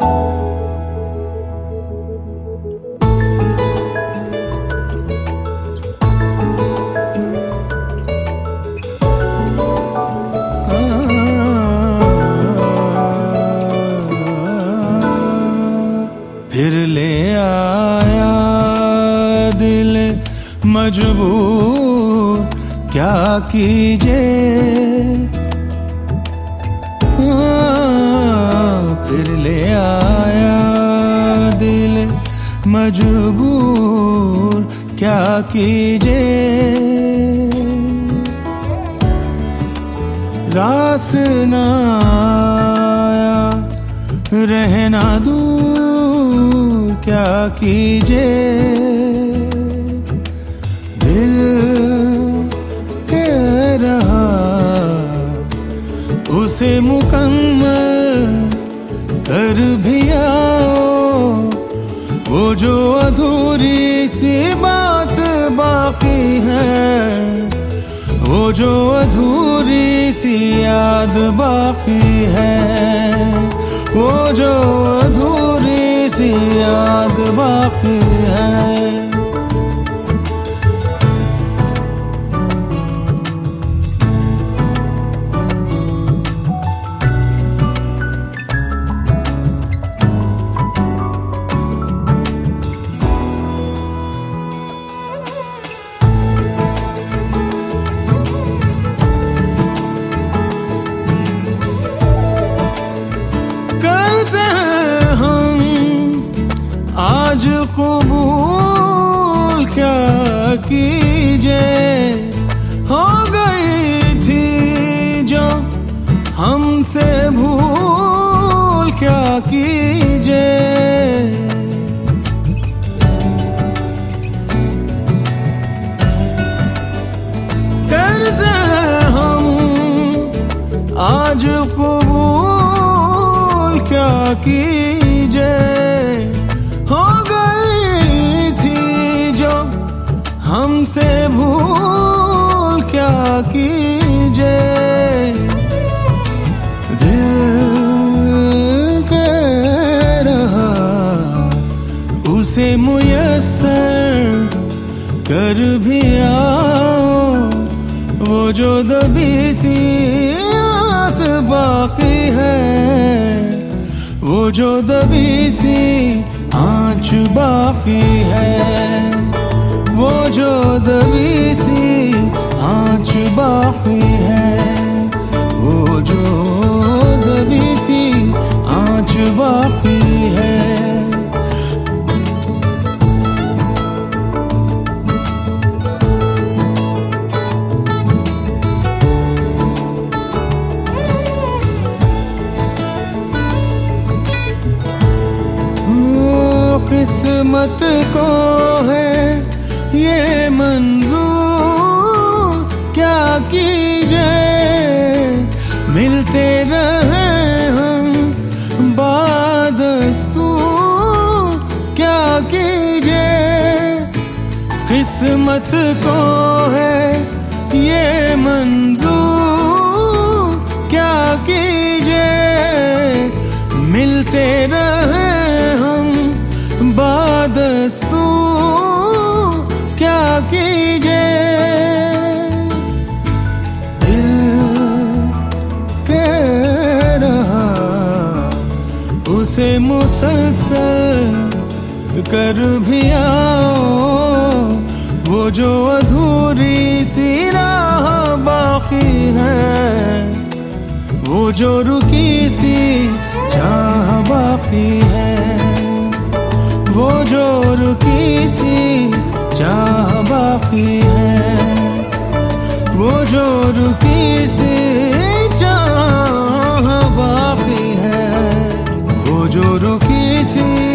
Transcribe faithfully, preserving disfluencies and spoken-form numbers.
फिर ले आया दिल मजबूर, क्या कीजे। फिर ले आया दिल मजबूर, क्या कीजे। रास ना आया रहना दूर, क्या कीजे। दिल कह रहा उसे मुकम्मल कर भी आओ, वो जो अधूरी सी बात बाकी है, वो जो अधूरी सी याद बाकी है, वो जो अधूरी सी याद बाकी है। आज कबूल क्या कीजे, हो गई थी जो हमसे भूल, क्या कीजे। करते हम आज कबूल क्या कीजे, हो गई थी जो हमसे भूल, क्या कीजे। दिल कह रहा उसे मुयस्सर कर भी आओ, वो जो दबी सी आस बाकी है, वो जो दबी सी आँच बाकी है, वो जो दबी सी आँच बाकी है, वो जो दबी सी आँच बाकी है। किस्मत को है ये मंजूर, क्या कीजे। मिलते रहे हम बादस्तूर, क्या कीजे। किस्मत को है ये मंजूर, क्या कीजे। मिलते रहे हम बादस्तूर, क्या कीजे। दिल कह रहा उसे मुसलसल कर भी आओ, वो जो अधूरी सी राह बाकी है, वो जो रुकी सी चाह बाकी है, वो जो रुकी सी चाह बाकी है, वो जो रुकी सी चाह बाकी है, वो जो रुकी सी